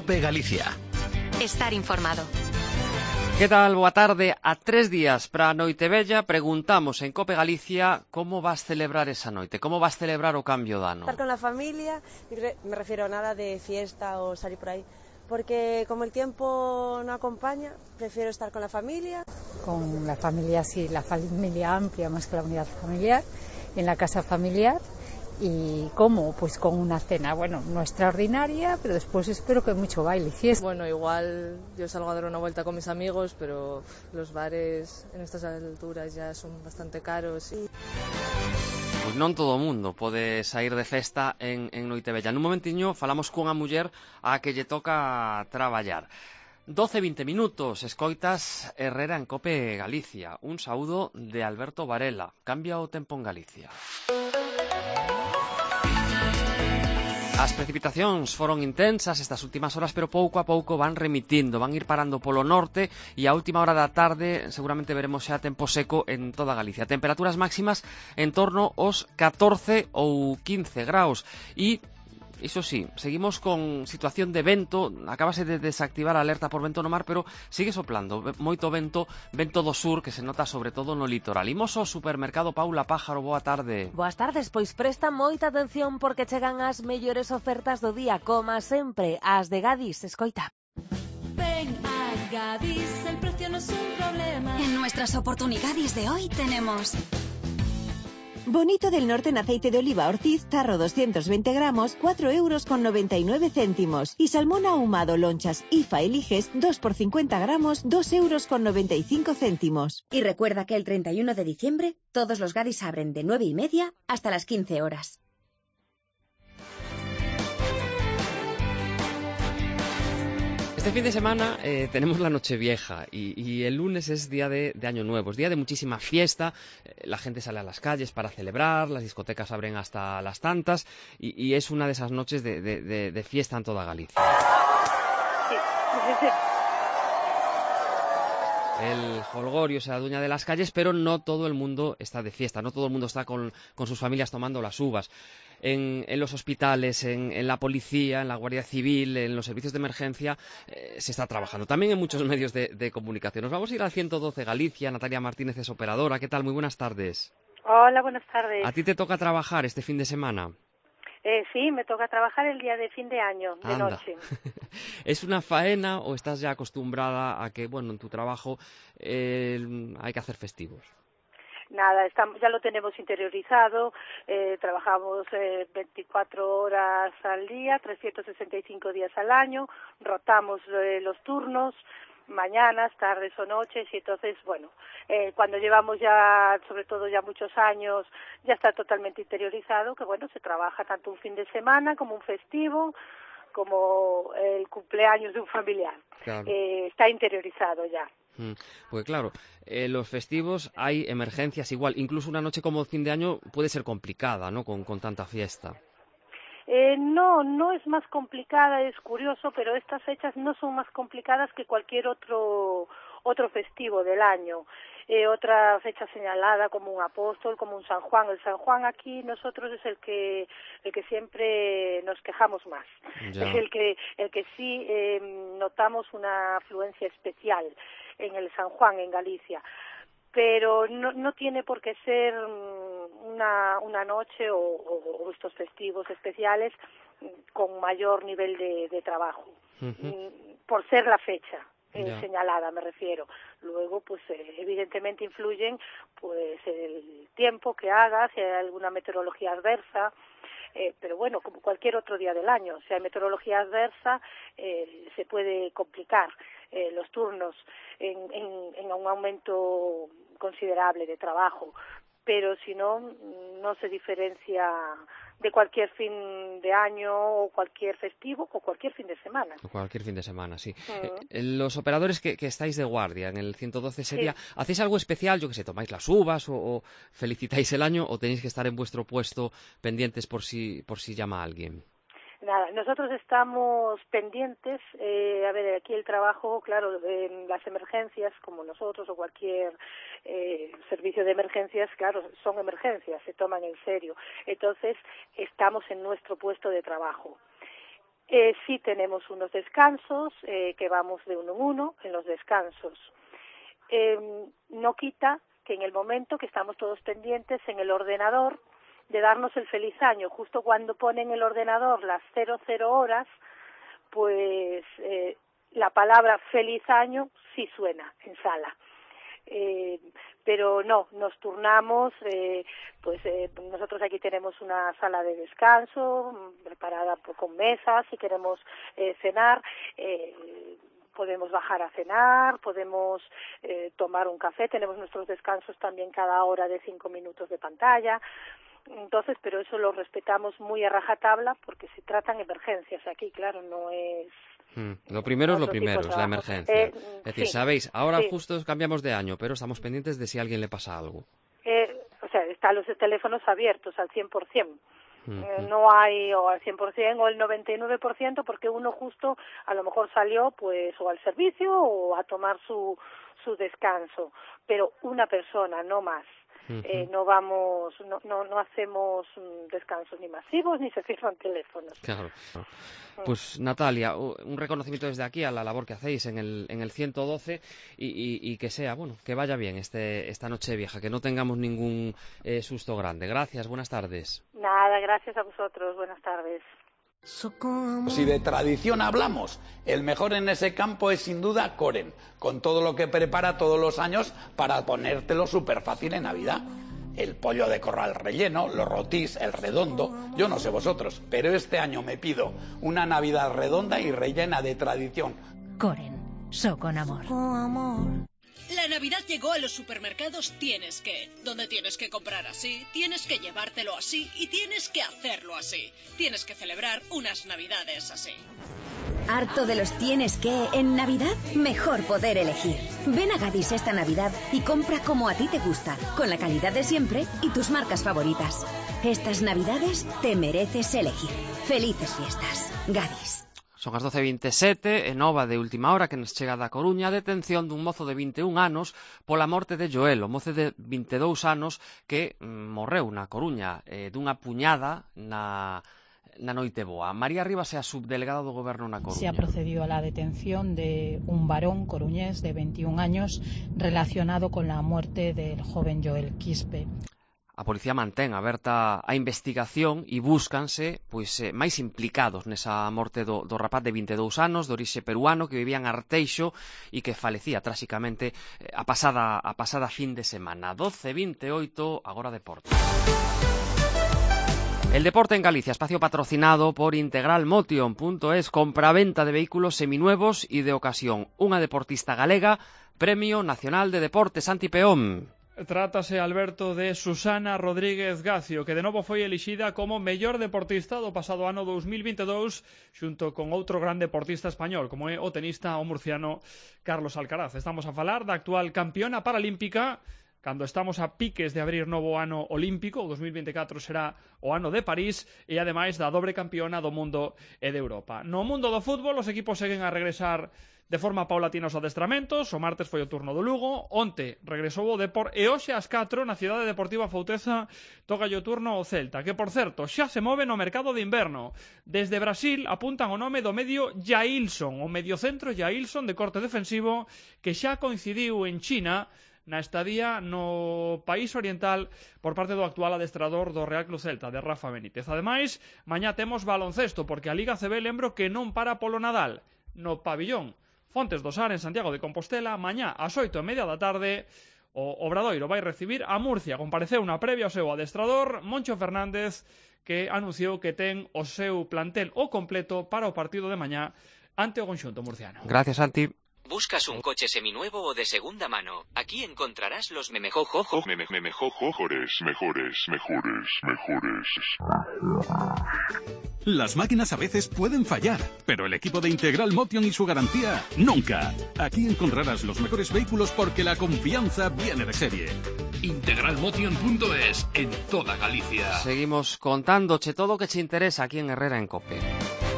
COPE Galicia. Estar informado. Que tal? Boa tarde. A 3 días para a Noitevella preguntamos en COPE Galicia como vas celebrar esa noite, como vas celebrar o cambio de ano. Estar con la familia, me refiero a nada de fiesta o salir por ahí, porque como el tiempo no acompaña, prefiero estar con la familia. Con la familia, sí, la familia amplia más que la unidad familiar, en la casa familiar. ¿Y cómo? Pues con una cena, bueno, no extraordinaria, pero después espero que mucho baile y fiesta. Bueno, igual yo salgo a dar una vuelta con mis amigos, pero los bares en estas alturas ya son bastante caros. Pois non todo o mundo pode sair de festa en Noitevella. Nun momentiño falamos cunha muller a que lle toca traballar. 12-20 minutos, escoitas Herrera en COPE Galicia. Un saúdo de Alberto Varela. Cambia o tempo en Galicia. As precipitacións foron intensas estas últimas horas, pero pouco a pouco van remitindo, van ir parando polo norte e a última hora da tarde seguramente veremos xa tempo seco en toda Galicia. Temperaturas máximas en torno aos 14 ou 15 graus e iso sí, seguimos con situación de vento, acabase de desactivar a alerta por vento no mar, pero sigue soplando moito vento do sur, que se nota sobre todo no litoral. Imos ao supermercado Paula Pájaro, boa tarde. Boas tardes, pois presta moita atención porque chegan as mellores ofertas do día, como sempre, as de Gadis, escoita. Ven a Gadis, el precio no es un problema. En nuestras oportunidades de hoy tenemos Bonito del Norte en aceite de oliva Ortiz, tarro 220 gramos, 4,99 €. Y salmón ahumado lonchas IFA Eliges, 2 por 50 gramos, 2,95 €. Y recuerda que el 31 de diciembre todos los Gadis abren de 9:30 hasta las 15 horas. Este fin de semana tenemos la Nochevieja y el lunes es día de Año Nuevo, es día de muchísima fiesta, la gente sale a las calles para celebrar, las discotecas abren hasta las tantas y es una de esas noches de fiesta en toda Galicia. El jolgorio se adueña de las calles, pero no todo el mundo está de fiesta, no todo el mundo está con sus familias tomando las uvas. En los hospitales, en la policía, en la Guardia Civil, en los servicios de emergencia, se está trabajando. También en muchos medios de comunicación. Nos vamos a ir al 112 Galicia. Natalia Martínez es operadora. ¿Qué tal? Muy buenas tardes. Hola, buenas tardes. ¿A ti te toca trabajar este fin de semana? Sí, me toca trabajar el día de fin de año, de Anda. noche. ¿Es una faena o estás ya acostumbrada a que, bueno, en tu trabajo hay que hacer festivos? Nada, ya lo tenemos interiorizado, trabajamos 24 horas al día, 365 días al año, rotamos los turnos, mañanas, tardes o noches, y entonces, bueno, cuando llevamos ya, sobre todo ya muchos años, ya está totalmente interiorizado, que bueno, se trabaja tanto un fin de semana como un festivo, como el cumpleaños de un familiar. Claro. Está interiorizado ya. Pues claro, los festivos hay emergencias igual, incluso una noche como fin de año puede ser complicada, ¿no?, con tanta fiesta. No es más complicada, es curioso, pero estas fechas no son más complicadas que cualquier otro festivo del año. Otra fecha señalada como un apóstol, como un San Juan. El San Juan aquí nosotros es el que siempre nos quejamos más. Ya. Es el que sí notamos una afluencia especial en el San Juan en Galicia. Pero no tiene por qué ser una noche o estos festivos especiales con mayor nivel de trabajo, por ser la fecha señalada, me refiero. Luego, pues evidentemente influyen pues el tiempo que haga, si hay alguna meteorología adversa, pero bueno, como cualquier otro día del año, si hay meteorología adversa, se puede complicar los turnos en un aumento considerable de trabajo, pero si no se diferencia de cualquier fin de año o cualquier festivo o cualquier fin de semana. O cualquier fin de semana, sí. Los operadores que estáis de guardia en el 112 ese día, ¿hacéis algo especial? Yo que sé, ¿tomáis las uvas o felicitáis el año o tenéis que estar en vuestro puesto pendientes por si llama alguien? Nada, nosotros estamos pendientes, a ver, aquí el trabajo, claro, las emergencias, como nosotros o cualquier servicio de emergencias, claro, son emergencias, se toman en serio. Entonces, estamos en nuestro puesto de trabajo. Sí tenemos unos descansos, que vamos de uno en uno en los descansos. No quita que en el momento que estamos todos pendientes en el ordenador de darnos el feliz año, justo cuando pone en el ordenador las 00 horas, pues la palabra feliz año sí suena en sala. Pero no, nos turnamos, nosotros aquí tenemos una sala de descanso preparada con mesas, si queremos cenar, podemos bajar a cenar, podemos tomar un café, tenemos nuestros descansos también cada hora de 5 minutos de pantalla. Entonces, pero eso lo respetamos muy a rajatabla porque se tratan emergencias aquí, claro, no es... Lo primero es lo primero, es la emergencia. Es decir, sí, sabéis, ahora sí. justo cambiamos de año, pero estamos pendientes de si a alguien le pasa algo. Están los teléfonos abiertos al 100%. No hay o al 100% o el 99% porque uno justo a lo mejor salió pues o al servicio o a tomar su descanso, pero una persona, no más. No hacemos descansos ni masivos ni se cierran teléfonos. Claro. Pues Natalia, un reconocimiento desde aquí a la labor que hacéis en el 112 y que sea, que vaya bien esta Nochevieja, que no tengamos ningún susto grande. Gracias, buenas tardes. Nada, gracias a vosotros, buenas tardes. Si de tradición hablamos, el mejor en ese campo es sin duda Koren, con todo lo que prepara todos los años para ponértelo súper fácil en Navidad. El pollo de corral relleno, los rotís, el redondo, yo no sé vosotros, pero este año me pido una Navidad redonda y rellena de tradición. Koren, so con amor. La Navidad llegó a los supermercados Tienes que, donde tienes que comprar así, tienes que llevártelo así y tienes que hacerlo así. Tienes que celebrar unas Navidades así. ¿Harto de los tienes que en Navidad? Mejor poder elegir. Ven a Gadis esta Navidad y compra como a ti te gusta, con la calidad de siempre y tus marcas favoritas. Estas Navidades te mereces elegir. Felices fiestas. Gadis. Son as 12:27, e nova de última hora que nos chega da Coruña a detención dun mozo de 21 anos pola morte de Joel, o mozo de 22 anos que morreu na Coruña dunha puñada na noite boa. María Rivas é a subdelegada do Goberno na Coruña. Se ha procedido a la detención de un varón coruñés de 21 años relacionado con la muerte del joven Joel Quispe. A policía mantén aberta a investigación e búscanse máis implicados nesa morte do rapaz de 22 anos, de orixe peruano, que vivía en Arteixo e que falecía tráxicamente a pasada fin de semana. 12:28, agora deporte. El deporte en Galicia, espacio patrocinado por integralmotion.es, compra-venta de vehículos seminuevos y de ocasión. Unha deportista galega, Premio Nacional de Deportes, Santi Peón. Trátase, Alberto, de Susana Rodríguez Gacio, que de novo foi elixida como mellor deportista do pasado ano 2022, xunto con outro gran deportista español, como é o tenista o murciano Carlos Alcaraz. Estamos a falar da actual campeona paralímpica, cando estamos a piques de abrir novo ano olímpico. O 2024 será o ano de París, e ademais da dobre campeona do mundo e de Europa. No mundo do fútbol, os equipos seguen a regresar de forma paulatina aos adestramentos. O martes foi o turno do Lugo, onte regresou o Depor e hoxe ás 4 na Cidade Deportiva Fouteza toca o turno ao Celta, que por certo xa se move no mercado de inverno. Desde Brasil apuntan o nome do medio Jailson, o mediocentro Jailson de corte defensivo, que xa coincidiu en China na estadía no país oriental por parte do actual adestrador do Real Club Celta, de Rafa Benítez. Ademais, mañá temos baloncesto, porque a Liga CB lembro que non para polo Nadal no pabillón Fontes do Sar en Santiago de Compostela. Mañá ás 8:30 da tarde o Obradoiro vai recibir a Murcia. Compareceu na previa o seu adestrador Moncho Fernández, que anunciou que ten o seu plantel o completo para o partido de mañá ante o conxunto murciano. Gracias, Santi. ¿Buscas un coche seminuevo o de segunda mano? Aquí encontrarás los mejores. Las máquinas a veces pueden fallar, pero el equipo de Integral Motion y su garantía, nunca. Aquí encontrarás los mejores vehículos porque la confianza viene de serie. Integralmotion.es, en toda Galicia. Seguimos contándoche todo lo que te interesa aquí en Herrera en COPE.